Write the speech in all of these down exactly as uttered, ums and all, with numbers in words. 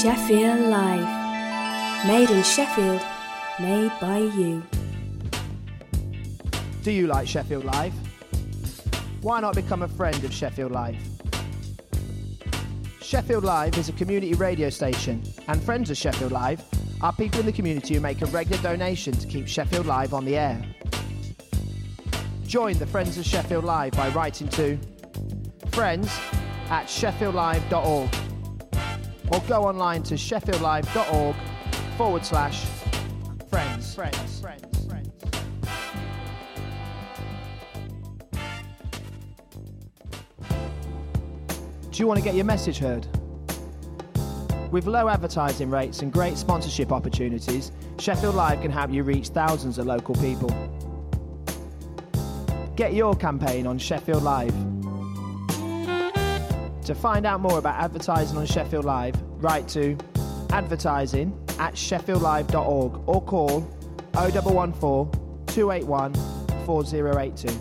Sheffield Live. Made in Sheffield, made by you. Do you like Sheffield Live? Why not become a friend of Sheffield Live? Sheffield Live is a community radio station, and friends of Sheffield Live are people in the community who make a regular donation to keep Sheffield Live on the air. Join the Friends of Sheffield Live by writing to friends at sheffield live dot org or go online to sheffieldlive.org forward slash friends. Friends. Friends. Friends. Do you want to get your message heard? With low advertising rates and great sponsorship opportunities, Sheffield Live can help you reach thousands of local people. Get your campaign on Sheffield Live. To find out more about advertising on Sheffield Live, write to advertising at sheffield live dot org or call oh one one four, two eight one, four oh eight two.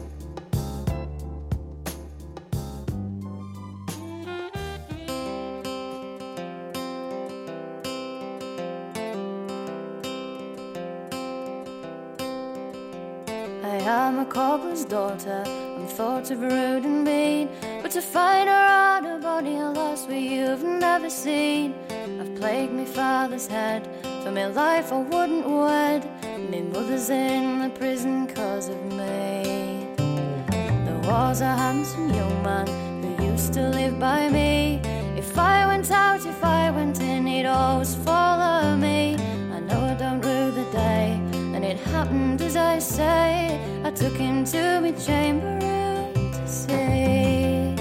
I'm a cobbler's daughter, I'm thought of rude and mean, but to find her on a body I lost where you've never seen. I've plagued my father's head, for my life I wouldn't wed. My mother's in the prison cause of me. There was a handsome young man who used to live by me. If I went out, if I went in, he'd always follow me. I know I don't rue the day, and it happened as I say. I took him to my chamber room to see.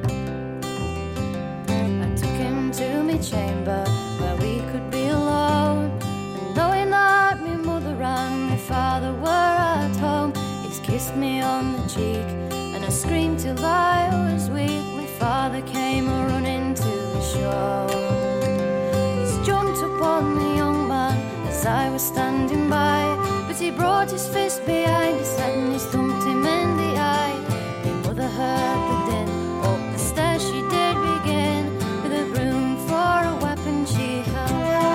I took him to my chamber where we could be alone, and knowing that my mother and my father were at home, he's kissed me on the cheek and I screamed till I was weak. My father came running to the show. He's jumped upon the young man as I was standing by, but he brought his fist behind his head and he thumped him in the eye. My mother heard the din, up the stairs she did begin, with a broom for a weapon she held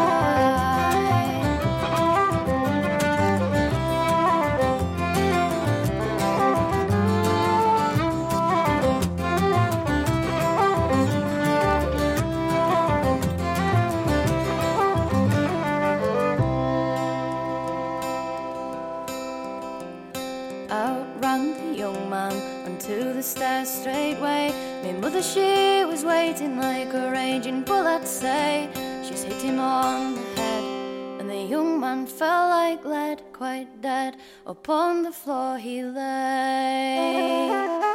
to the stairs straightway. My mother, she was waiting like a raging bull, I'd say. She's hit him on the head, and the young man fell like lead, quite dead. Upon the floor he lay.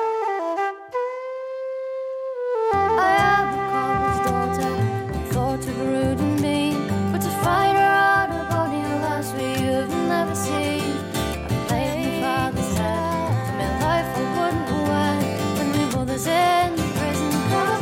I am the cobbler's daughter, and thought of rude and mean, but to find her on a body a lass we you've never seen. I played my father's head, for my life I wouldn't in the prison cause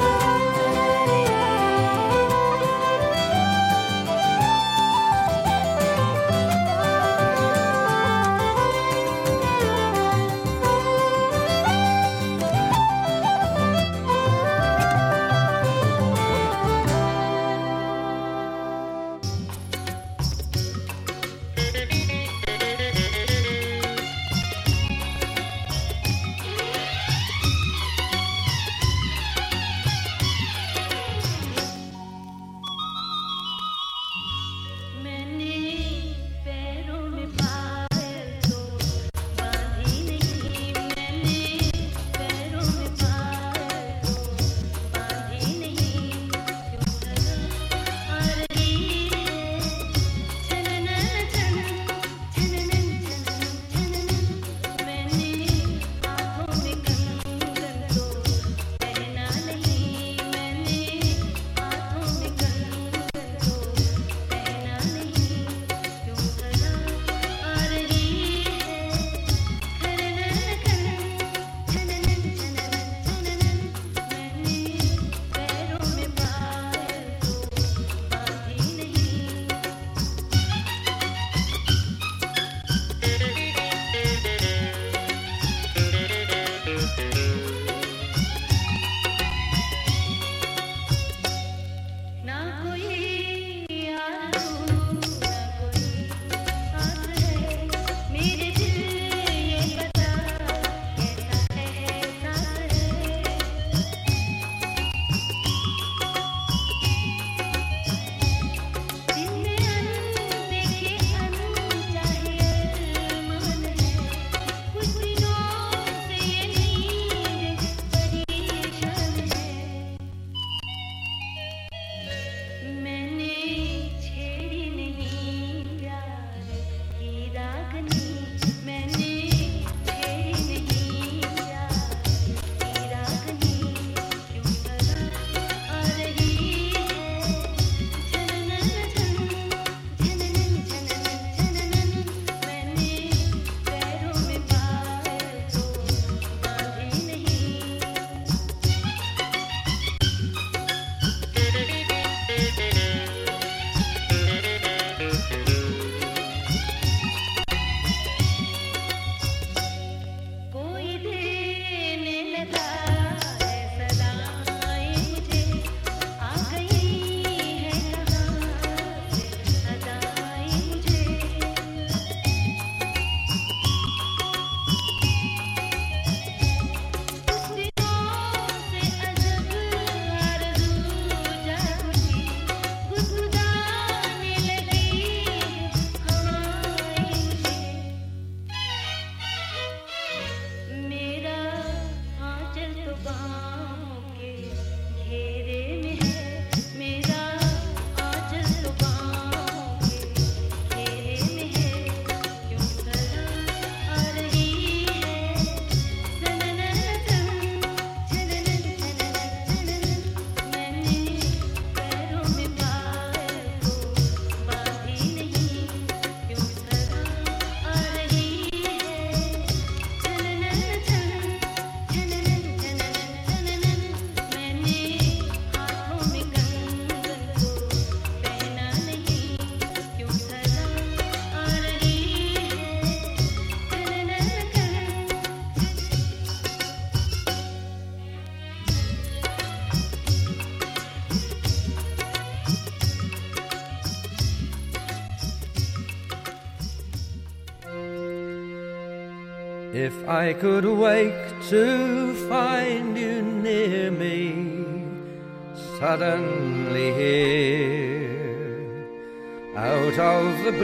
If I could wake to find you near me, suddenly here, out of the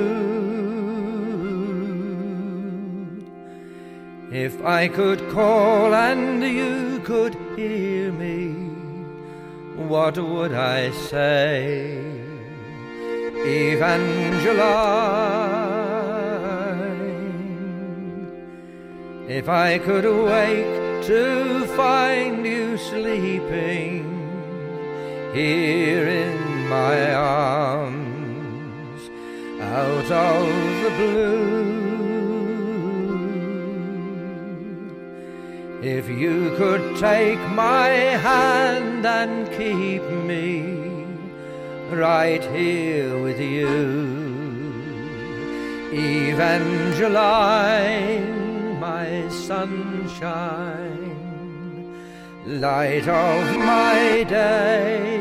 blue. If I could call and you could hear me, what would I say? Evangeline, if I could wake to find you sleeping here in my arms, out of the blue. If you could take my hand and keep me right here with you, Evangeline, my sunshine, light of my day,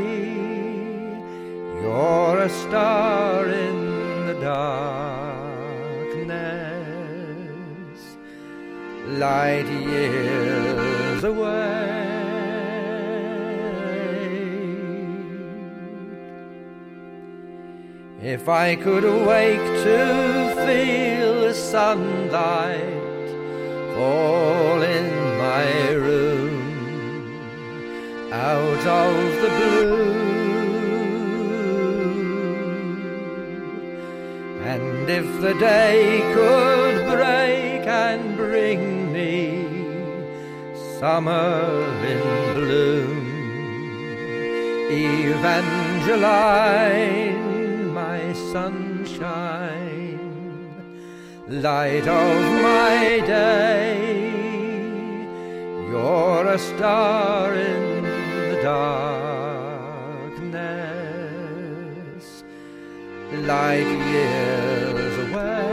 you're a star in the darkness, light years away. If I could awake to feel the sunlight fall in my room, out of the blue, and if the day could break and bring me summer in bloom, Evangeline, my sunshine, light of my day, you're a star in the darkness, light years away.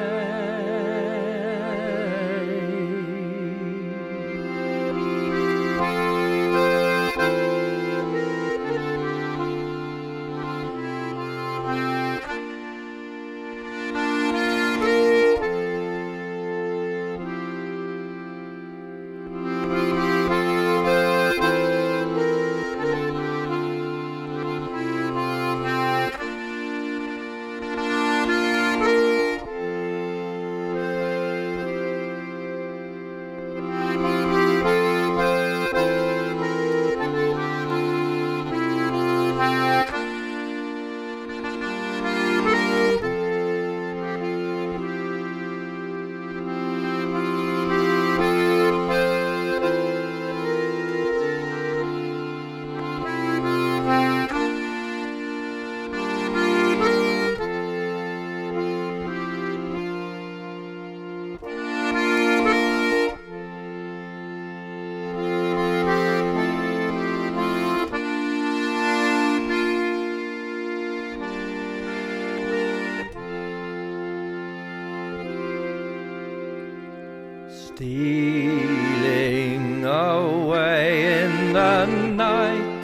Stealing away in the night,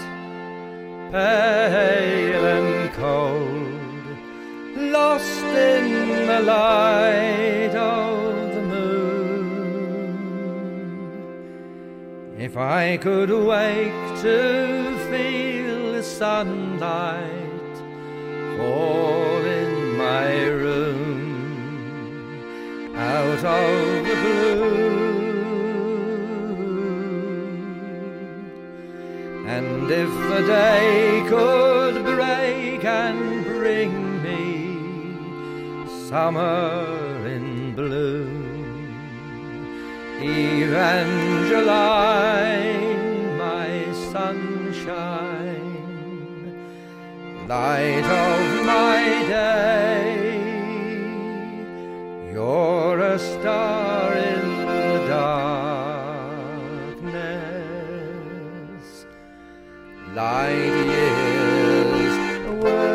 pale and cold, lost in the light of the moon. If I could wake to feel the sunlight fall in my room, out of the blue, and if the day could break and bring me summer in bloom, Evangeline, my sunshine, light of my day, you're a star in the darkness, light years away.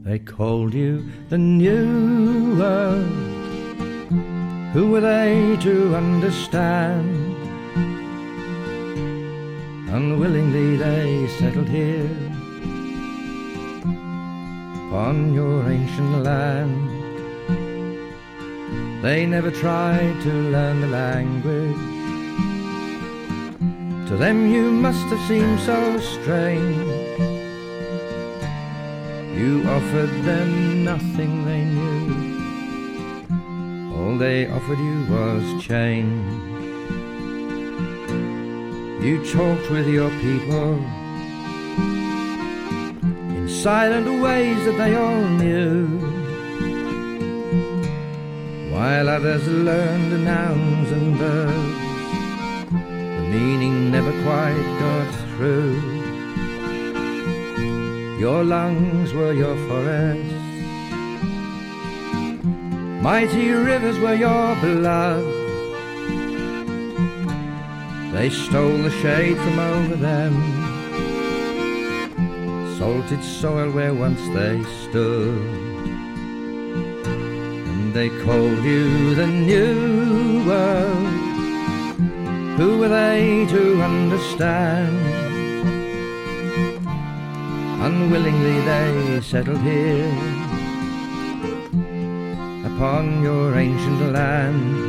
They called you the New World. Who were they to understand? Unwillingly they settled here upon your ancient land. They never tried to learn the language. To them you must have seemed so strange. You offered them nothing they knew. All they offered you was change. You talked with your people in silent ways that they all knew, while others learned nouns and verbs. The meaning never quite got through. Your lungs were your forests, mighty rivers were your blood. They stole the shade from over them, salted soil where once they stood. And they called you the New World. Who were they to understand? Unwillingly they settled here upon your ancient land.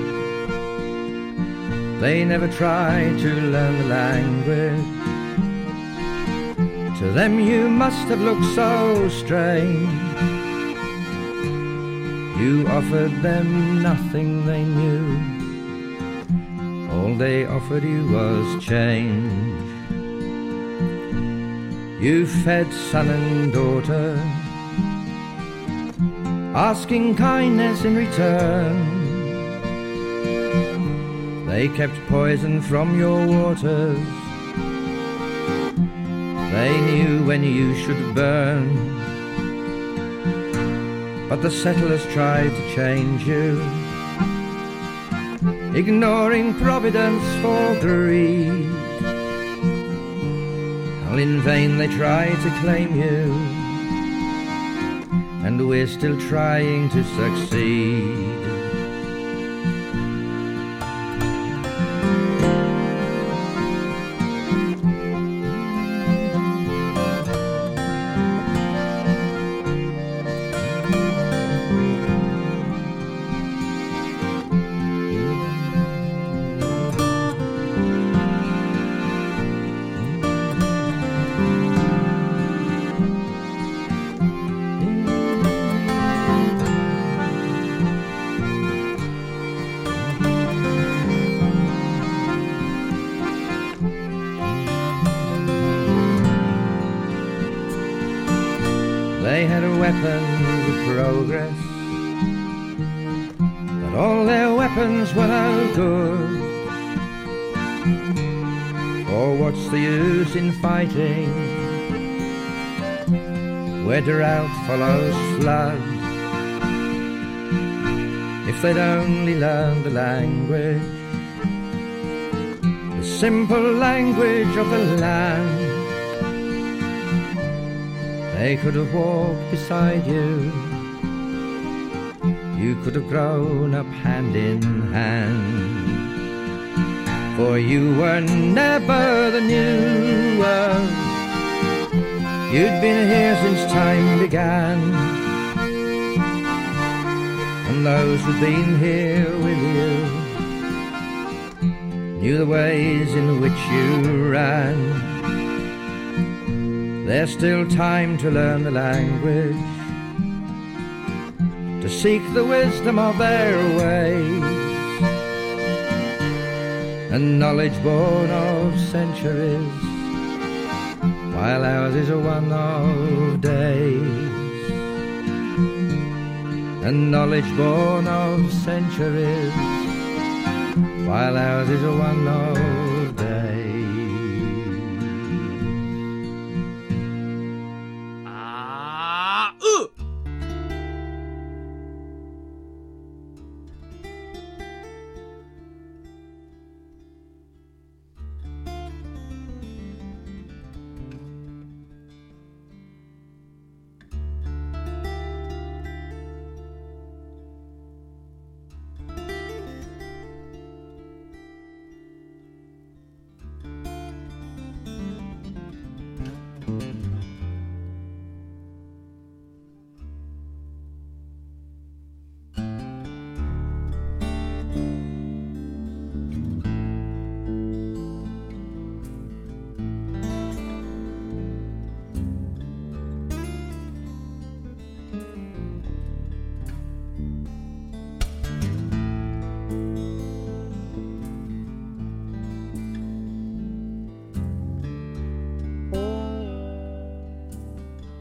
They never tried to learn the language. To them you must have looked so strange. You offered them nothing they knew. All they offered you was change. You fed son and daughter, asking kindness in return. They kept poison from your waters. They knew when you should burn. But the settlers tried to change you, ignoring providence for greed. All in vain they tried to claim you, and we're still trying to succeed. They had weapons of progress, but all their weapons were no good. For what's the use in fighting where drought follows flood? If they'd only learned the language, the simple language of the land, they could have walked beside you. You could have grown up hand in hand. For you were never the New World. You'd been here since time began, and those who'd been here with you knew the ways in which you ran. There's still time to learn the language, to seek the wisdom of their ways, and knowledge born of centuries, while ours is a one of days. And knowledge born of centuries, while ours is a one of days.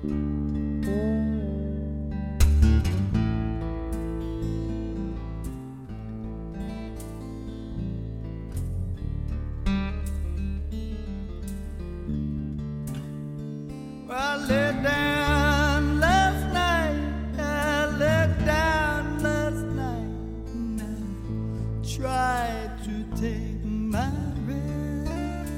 I laid down last night, I laid down last night, and I tried to take my rest.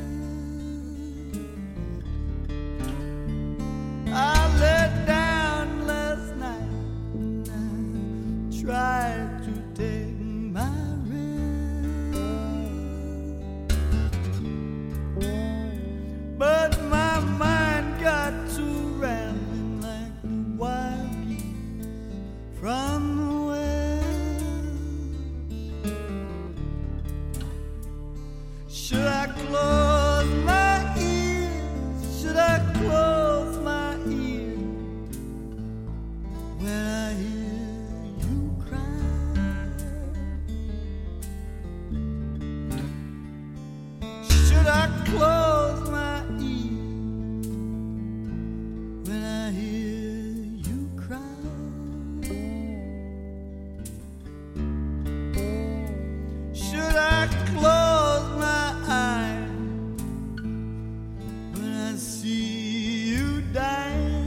I laid down last night, and I tried to take my rest, but my mind got to rambling like the wild geese from the west. Should I close my ears? Should I close my ears when I hear you cry? Should I close my ears when I hear you cry? Should I close my eyes when I see you dying?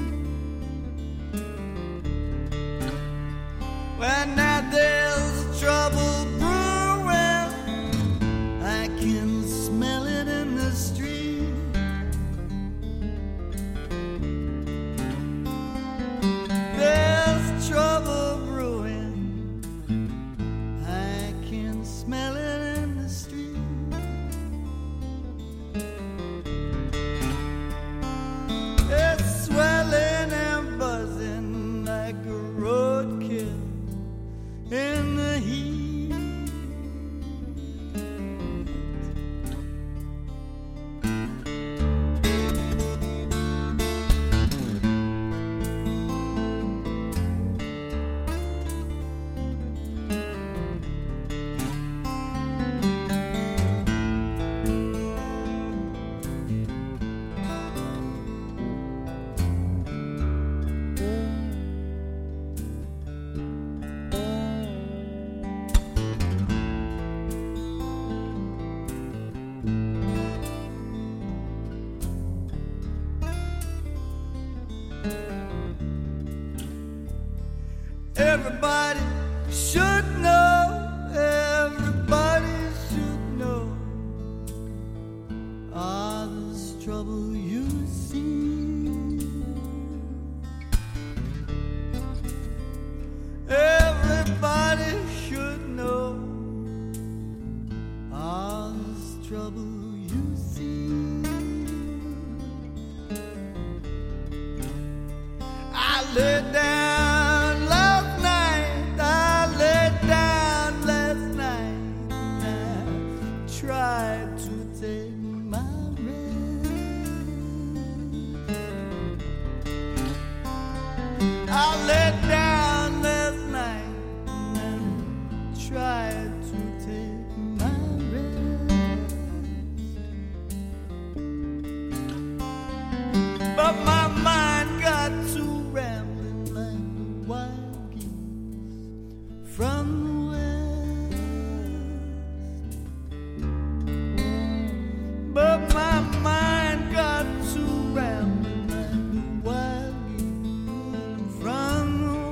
When now there's trouble brewing, I can smell it in the street. There's trouble brewing, I can smell it in the street. It's swelling and buzzing like a roadkill in the heat. Everybody should know, everybody should know all this trouble you see. Everybody should know all this trouble you see. I laid down last night, I laid down last night, and I tried to take my rest. I laid down last night, and I tried to take my rest, but my mind got to rambling like the wild geese from the west. But my mind got to rambling like the wild geese from the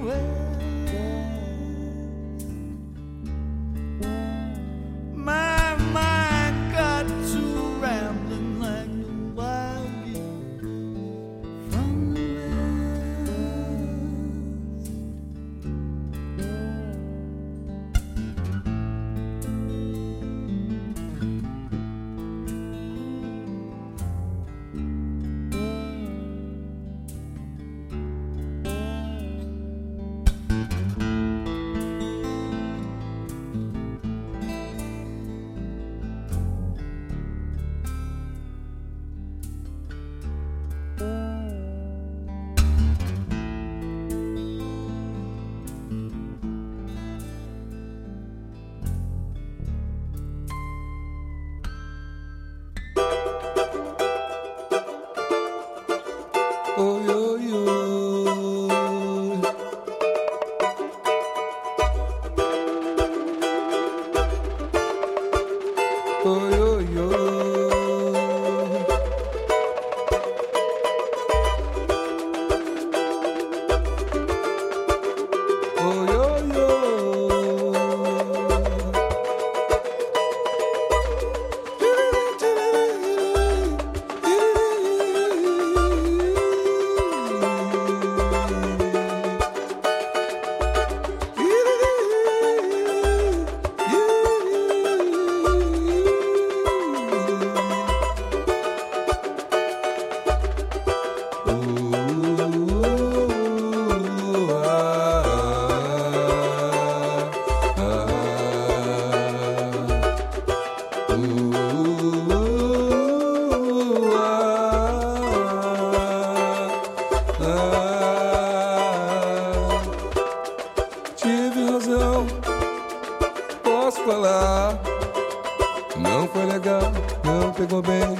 ah, tive razão, posso falar. Não foi legal, não pegou bem.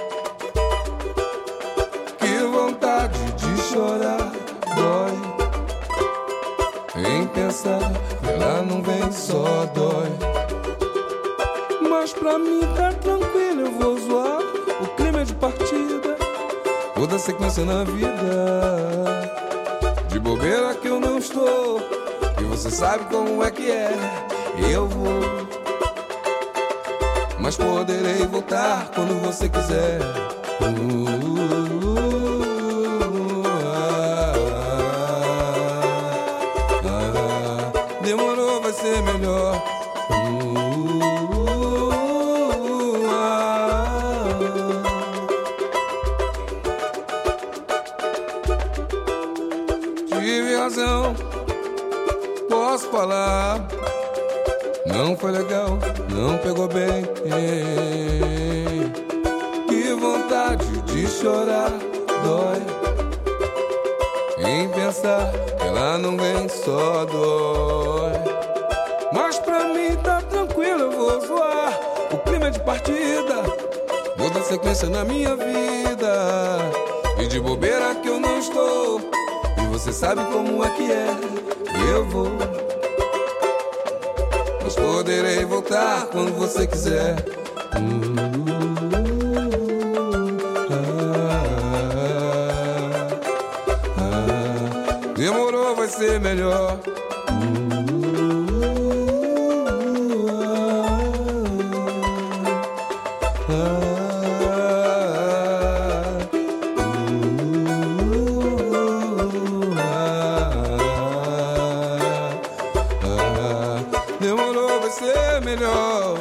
Que vontade de chorar, dói. Em pensar, ela não vem, só dói. Mas pra mim tá tranquilo, eu vou zoar. O clima é de partida, vou dar sequência na vida. De bobeira que eu não estou, e você sabe como é que é. Eu vou, mas poderei voltar quando você quiser. uh, uh, uh, ah, ah, Demorou, vai ser melhor. uh, uh, ah, Tive razão, posso falar. Não foi legal, não pegou bem. Que vontade de chorar, dói. Em pensar que ela não vem, só dói. Mas pra mim tá tranquilo, eu vou zoar. O clima é de partida, vou dar sequência na minha vida. E de bobeira que eu não estou, e você sabe como é que é. Eu vou, mas poderei voltar quando você quiser. uh, ah, ah, Demorou, vai ser melhor. uh, ah, Demorou, vai ser melhor.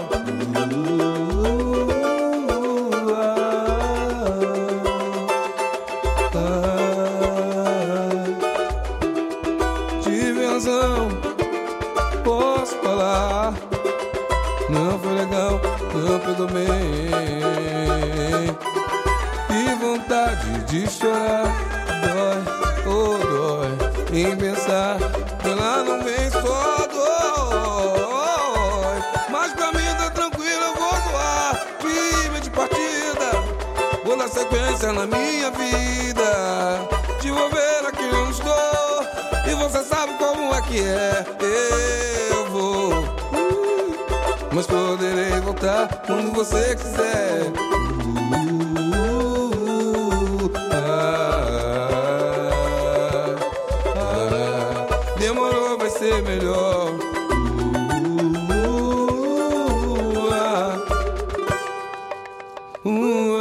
Tive razão, posso falar. Não foi legal, não pegou bem. E vontade de chorar, dói, oh dói. Em pensar que ela não vem, só dói. Mas pra mim tá tranquilo, eu vou zoar. Time de partida, vou dar sequência na minha vida. De bobeira que eu não estou, e você sabe como é que é. Eu vou, uh, mas poderei voltar quando você quiser. uh, ah, ah, Demorou, vai ser melhor. uh, ah, uh,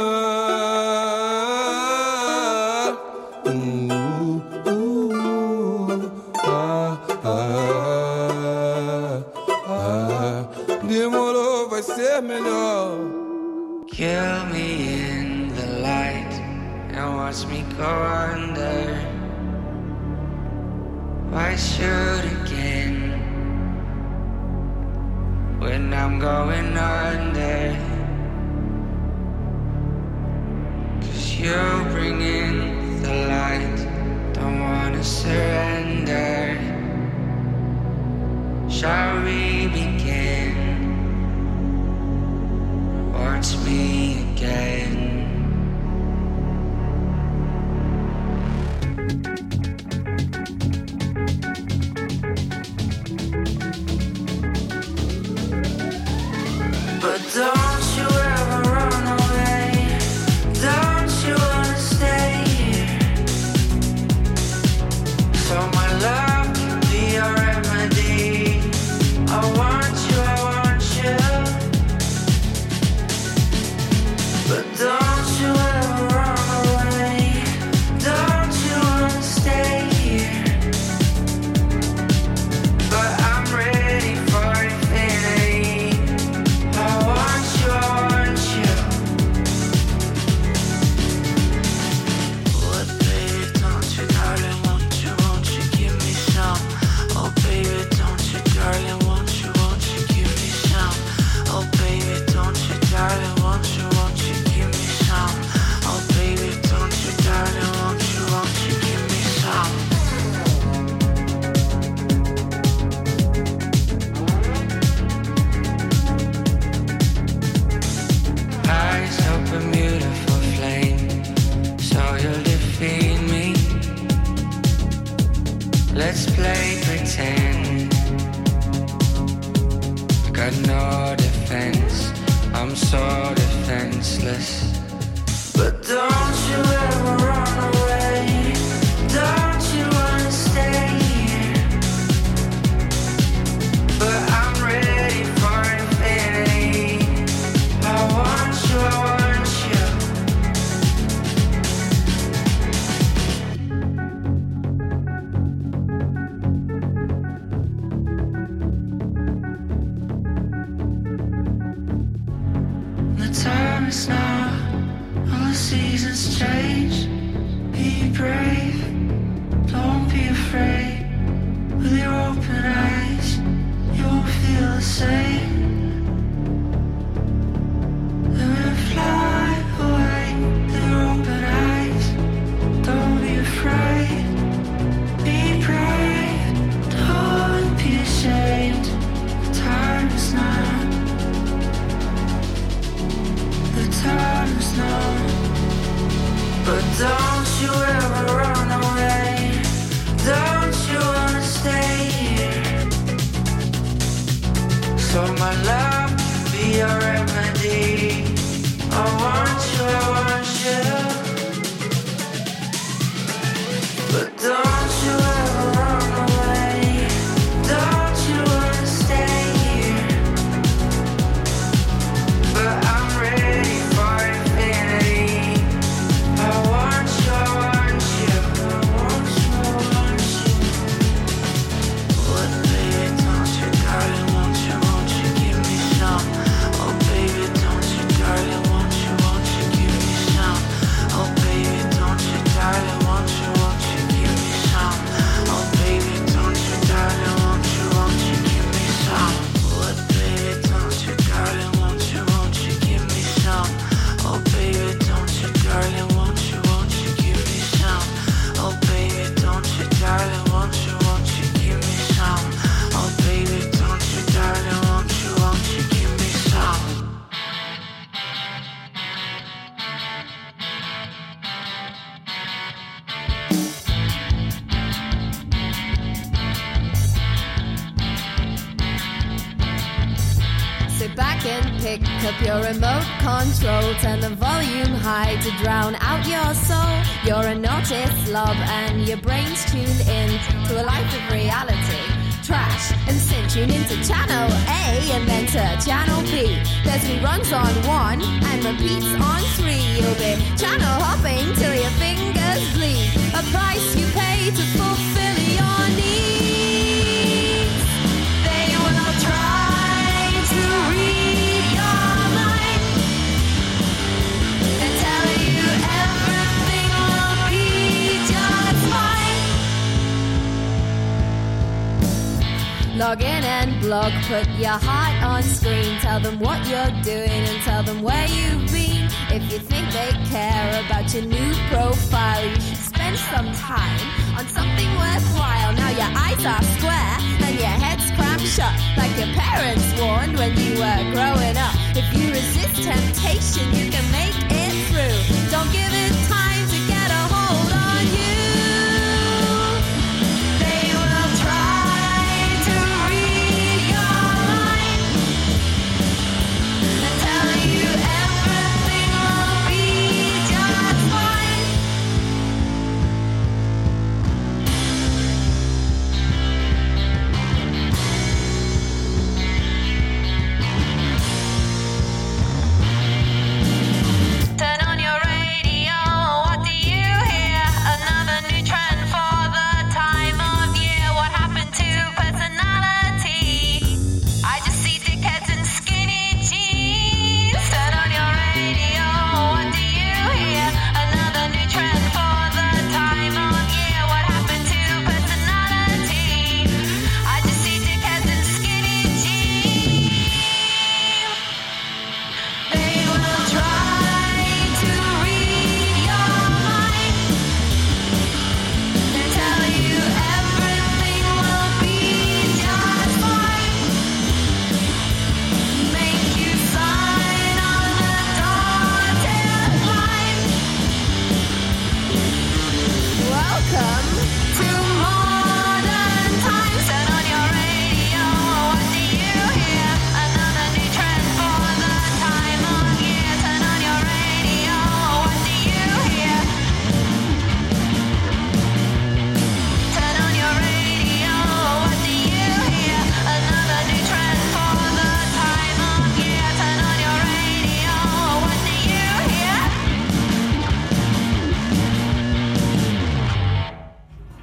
Demorou, vai ser melhor. Kill me in the light and watch me go under. Why shoot again when I'm going under? 'Cause you bring in the light, don't wanna surrender. Shall we begin? Watch me again. But don't you ever run away. Don't you wanna stay here? let's play pretend. Got no defense, I'm so defenseless. But don't you ever run away, don't you wanna stay here? But I'm ready for infinity, I want you, I want is now, all the seasons change. Be brave, don't be afraid. With your open eyes, you won't feel the same. Let me fly away with your open eyes. Don't be afraid, be brave, don't be ashamed. The time is now. Time is now. But don't you ever run away, don't you wanna stay here? So my love be your remedy, I want you, I want you. But don't you ever run away, don't you wanna stay here? But I'm ready. Pick up your remote control, turn the volume high to drown out your soul. You're a naughty slob and your brain's tuned in to a life of reality. Trash and sin, tune into channel A and then to channel B. There's reruns on one and repeats on three. You'll be channel hopping till your fingers bleed. A price you pay to fulfill your needs. They will try to read log in and blog, put your heart on screen. Tell them what you're doing and tell them where you've been. If you think they care about your new profile, you should spend some time on something worthwhile. Now your eyes are square and your head's cramped shut, like your parents warned when you were growing up. If you resist temptation, you can make it through. Don't give it time to get a hold on you. Turn on your radio.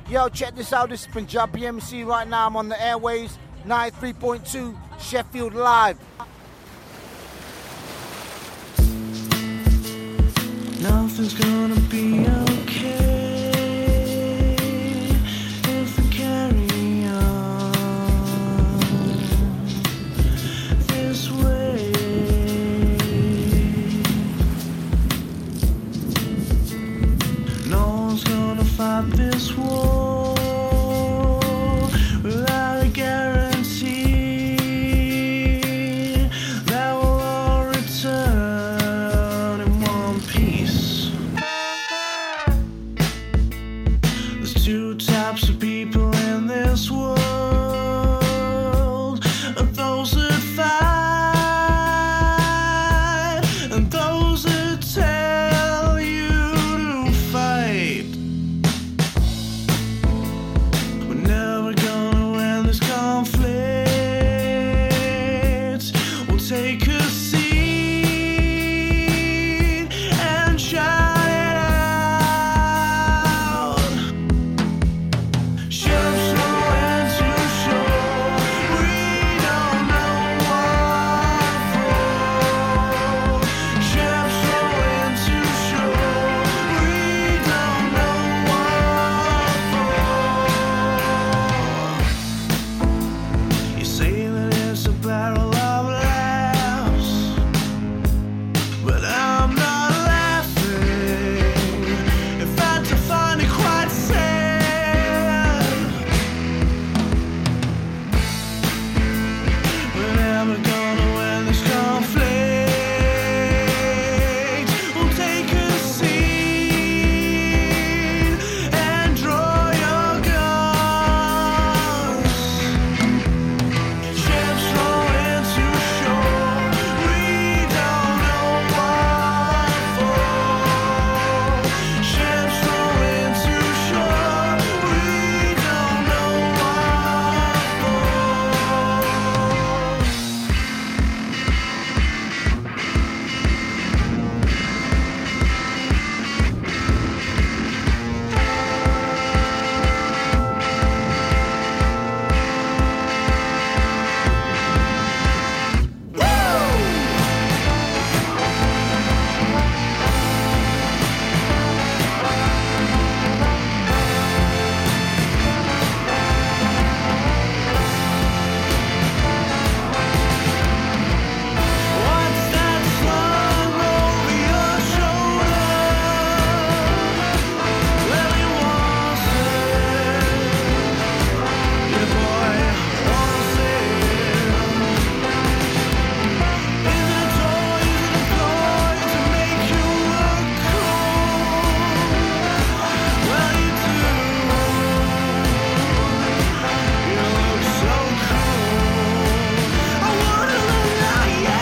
Yo, check this out. This is Punjabi M C right now. I'm on the airways, ninety-three point two Sheffield Live. Nothing's gonna be okay if we carry on this way. No one's gonna fight this war without a guarantee that we'll all return in one piece. There's two types of people in this world. Those that fight and those that tell you to fight. We're never gonna win this conflict. We'll take a seat and shout it out. Ships rolling to shore. We don't know what for. Ships rolling to shore. We don't know what for. You say that it's a barrel of laughs, but I'm not laughing. In fact, I find it quite sad. We're never gonna win this conflict. We'll take a seat and draw your guns. Ships rolling to shore. We don't know what for. Ships rolling to shore. We don't know what for. What's that slung over your shoulder? Let me once yeah, boy, once Is it a toy, is it a ploy to make you look cool? Well, you do. You look so cool. I wanna look like you.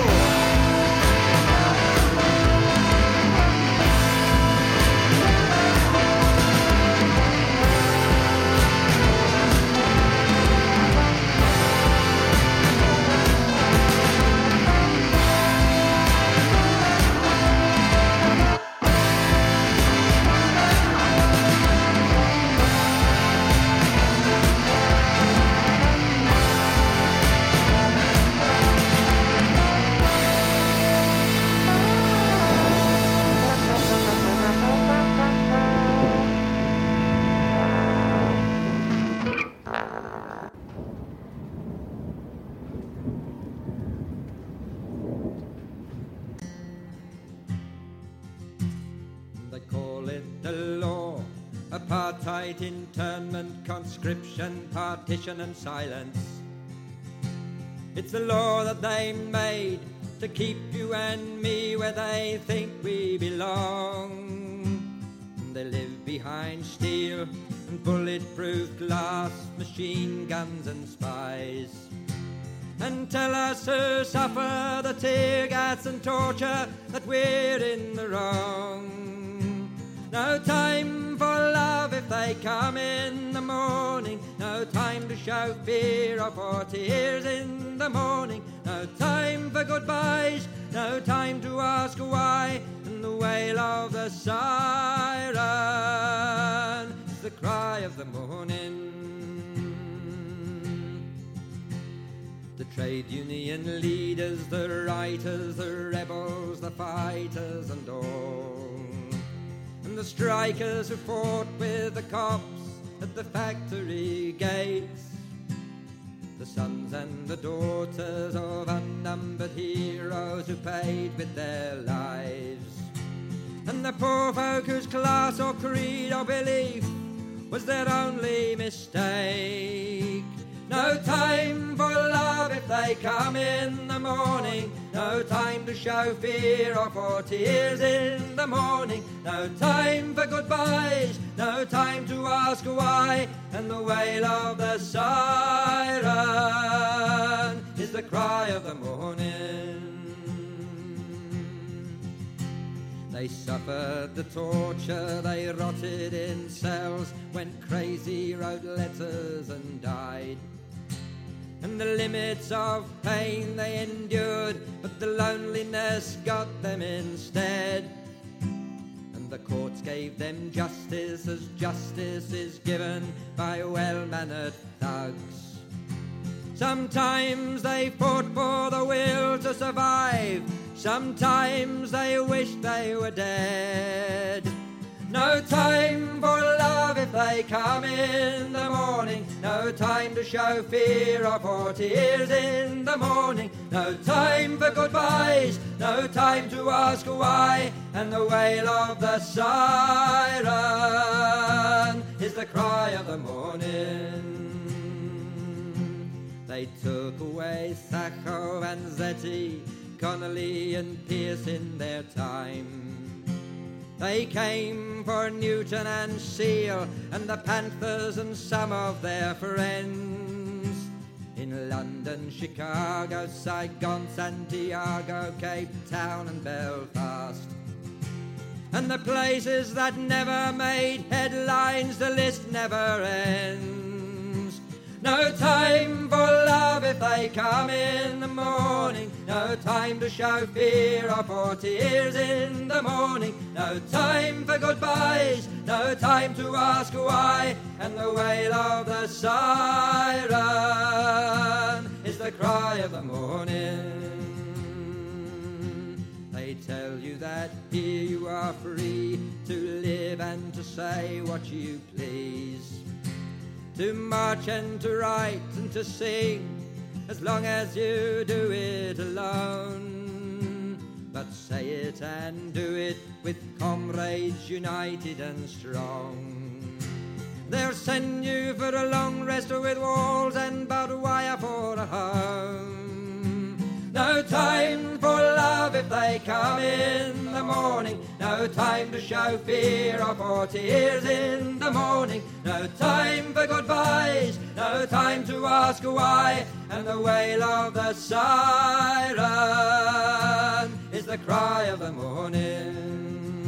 They call it the law. Apartheid, internment, conscription, partition and silence. It's the law that they made to keep you and me where they think we belong. They live behind steel and bulletproof glass, machine guns and spies, and tell us who suffer the tear gas and torture that we're in the wrong. No time for love if they come in the morning. No time to show fear or for tears in the morning. No time for goodbyes, no time to ask why. And the wail of the siren the cry of the morning. The trade union leaders, the writers, the rebels, the fighters and all, and the strikers who fought with the cops at the factory gates, the sons and the daughters of unnumbered heroes who paid with their lives, and the poor folk whose class or creed or belief was their only mistake. No time for love if they come in the morning, no time to show fear or for tears in the morning, no time for goodbyes, no time to ask why, and the wail of the siren is the cry of the morning. They suffered the torture, they rotted in cells, went crazy, wrote letters and died. And the limits of pain they endured, but the loneliness got them instead. And the courts gave them justice as justice is given by well-mannered thugs. Sometimes they fought for the will to survive, sometimes they wished they were dead. No time for love if they come in the morning, no time to show fear or for tears in the morning, no time for goodbyes, no time to ask why, and the wail of the siren is the cry of the morning. They took away Sacco and Zetti, Connolly and Pierce in their time. They came for Newton and Seal and the Panthers and some of their friends. In London, Chicago, Saigon, Santiago, Cape Town and Belfast. And the places that never made headlines, the list never ends. No time for love if they come in the morning, no time to show fear or for tears in the morning, no time for goodbyes, no time to ask why, and the wail of the siren is the cry of the morning. They tell you that here you are free to live and to say what you please, to march and to write and to sing, as long as you do it alone. But say it and do it with comrades united and strong. They'll send you for a long rest with walls and barbed wire for a home. No time for love if they come in the morning, no time to show fear or for tears in the morning, no time for goodbyes, no time to ask why, and the wail of the siren is the cry of the morning.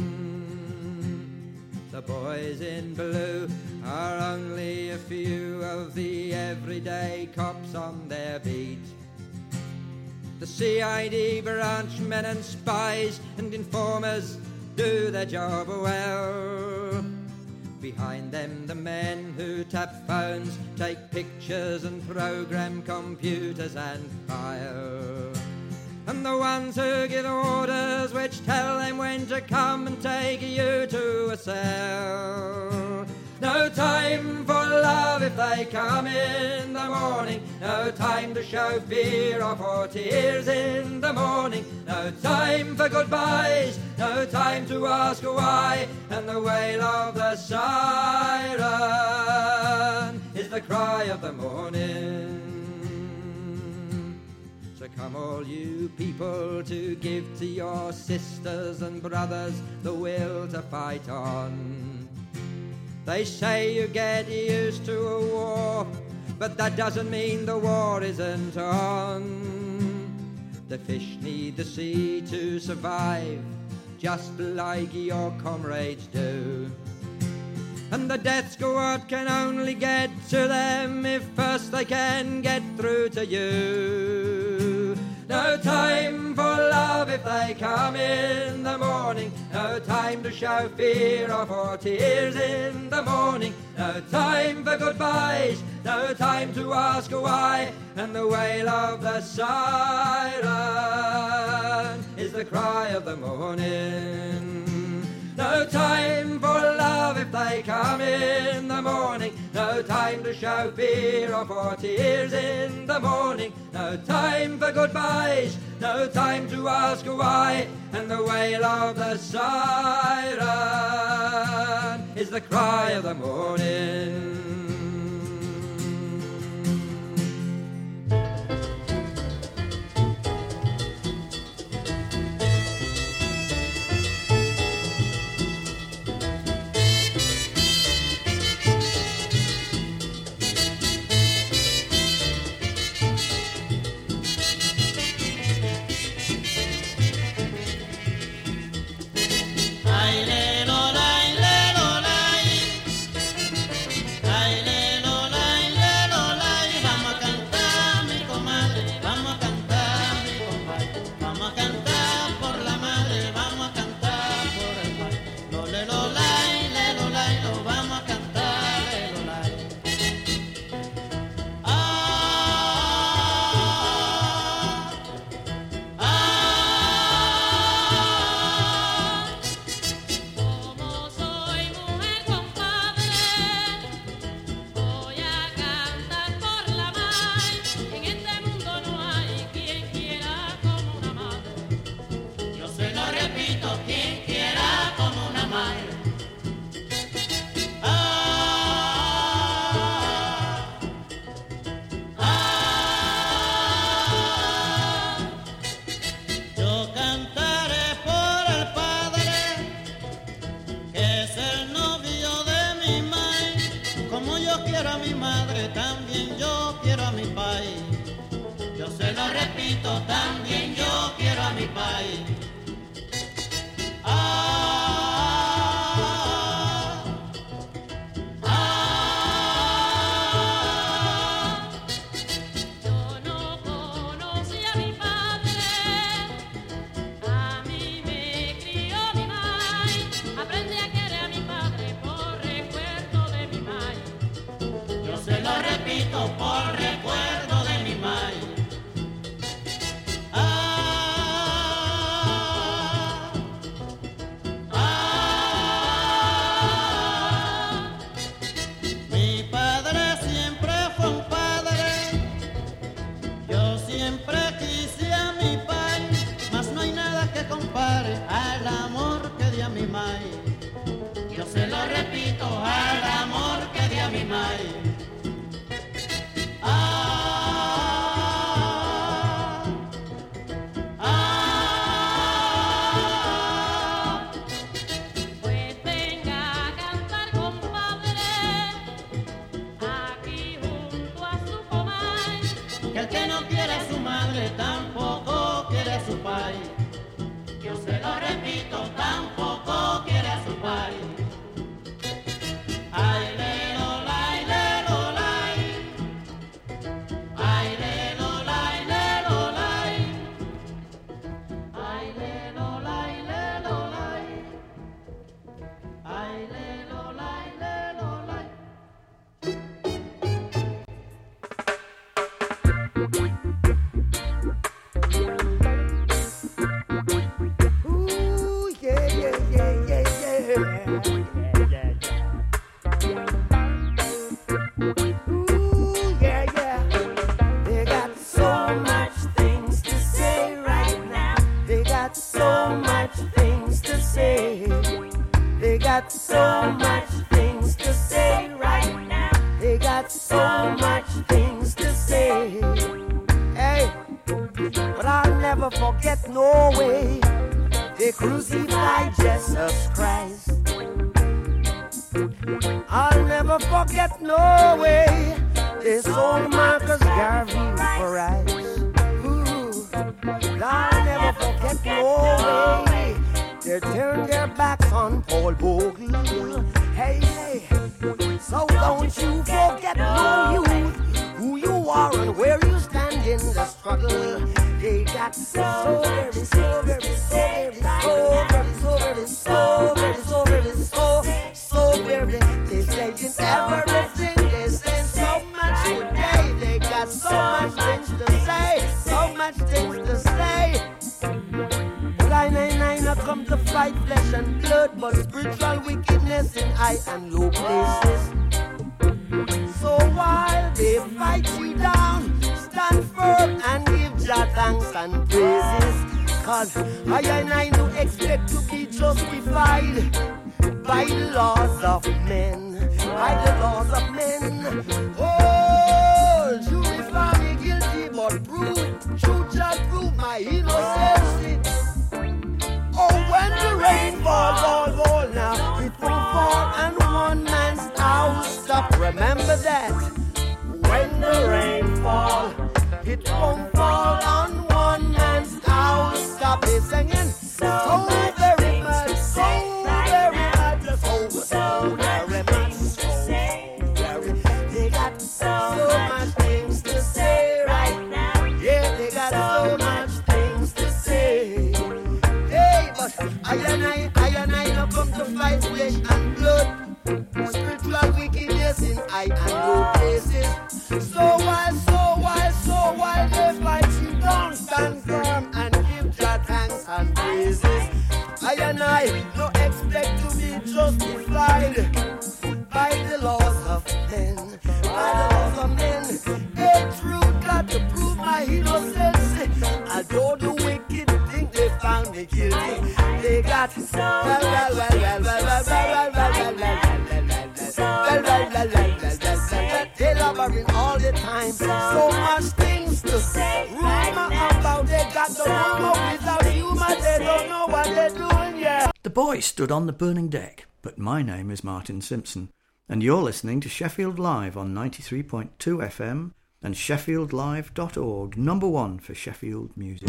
The boys in blue are only a few of the everyday cops on their beat. The C I D branch men and spies and informers do their job well. Behind them the men who tap phones, take pictures and program computers and file. And the ones who give orders which tell them when to come and take you to a cell. No time for love if they come in the morning, no time to show fear or for tears in the morning, no time for goodbyes, no time to ask why, and the wail of the siren is the cry of the morning. So come all you people to give to your sisters and brothers the will to fight on. They say you get used to a war, but that doesn't mean the war isn't on. The fish need the sea to survive, just like your comrades do. And the death squad can only get to them if first they can get through to you. No time for love if they come in the morning. No time to show fear or for tears in the morning. No time for goodbyes, no time to ask why. And the wail of the siren is the cry of the morning. No time for love if they come in the morning. No time to show fear or for tears in the morning. No time for goodbyes, no time to ask why. And the wail of the siren is the cry of the morning. También yo quiero a mi país. Where you stand in the struggle, they got so very, so very, so very, so very, so very, so very, so very, so, so very. They saying everything, they say so much today. They got so much things to say, so much things to say. nine nine nine, I come to fight flesh and blood, but spiritual wickedness in high and low places. So while they fight you down, stand firm and give Jah thanks and praises. Cause I and I no expect to be justified by the laws of men, by the laws of men. Oh, jury found me guilty, but prove, true Jah prove my innocence. Oh, when the rain falls, all fall now, it won't fall and one man's house stop. Remember that. When the rain falls, it won't fall on one man's house. Stop it singing. So very much, so very much, so, so very much, so very. They got so much things to say right now. Yeah, they got so much things to say. Hey, but I and I, I and I now come to fight flesh and blood. Spiritual wickedness in high and low places. So while, so while, so while they fight you down, stand firm and give Jah thanks and praises. I and I no expect to be justified by the laws of men, by the laws of men. Hey, true, got to prove my innocence. Although the wicked think they found me guilty, they got so well, well, well, well, well, well, well, well, well, well, well. Well, well, well, well, well, well, well, they lumbering all the time. So much things to say. Rumor about they got the rumor without humor. They don't know what they're doing, yeah. The boy stood on the burning deck, but my name is Martin Simpson, and you're listening to Sheffield Live on ninety-three point two F M and sheffield live dot org, number one for Sheffield music.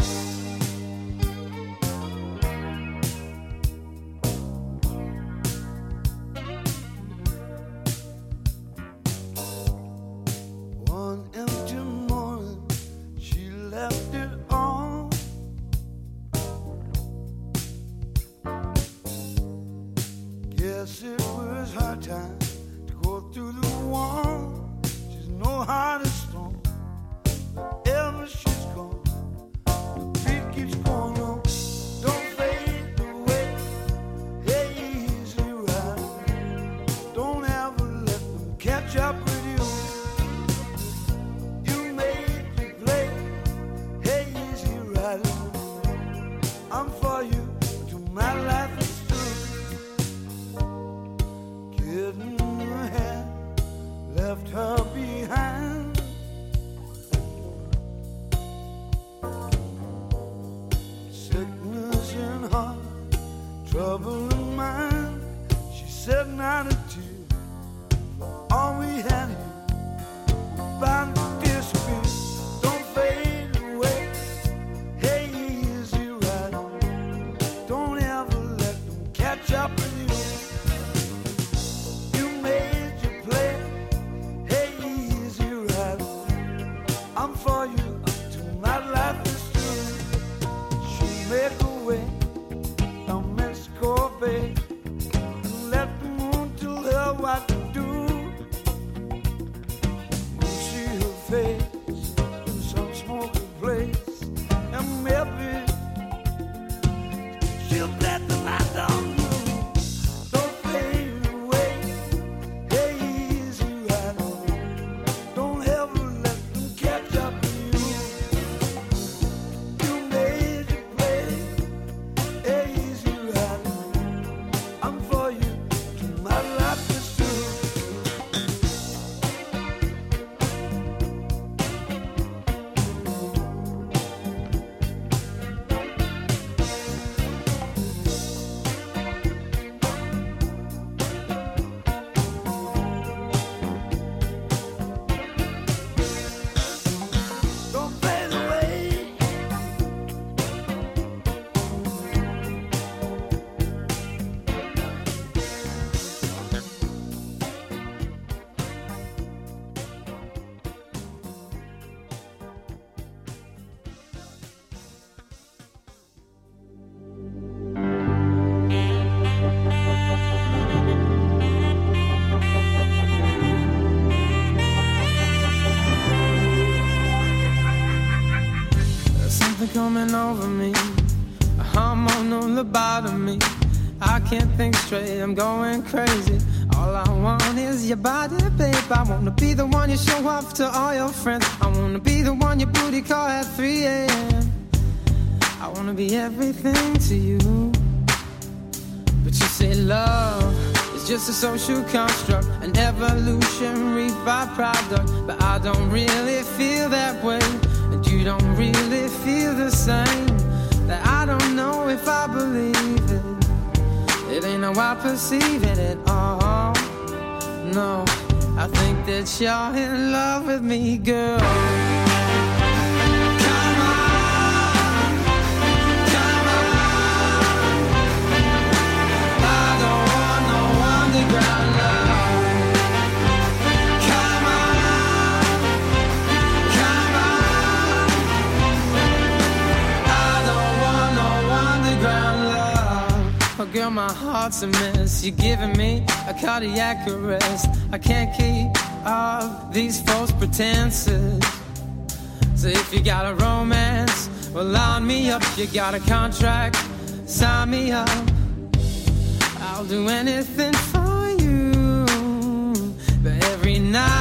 Ever she's gone, the coming over me, a hormonal lobotomy. I can't think straight, I'm going crazy. All I want is your body, babe. I wanna be the one you show off to all your friends. I wanna be the one your booty call at three a.m. I wanna be everything to you. But you say love is just a social construct, an evolutionary byproduct. But I don't really feel that way, and you don't really feel the same. That I don't know if I believe it. It ain't how I perceive it at all. No, I think that you're in love with me, girl. Come on, come on. I don't want no underground love. Come on, come on. I don't want no underground love. Oh girl, my heart's a mess. You're giving me a cardiac arrest. I can't keep up these false pretenses. So if you got a romance, well line me up. You got a contract, sign me up. I'll do anything for you. But every night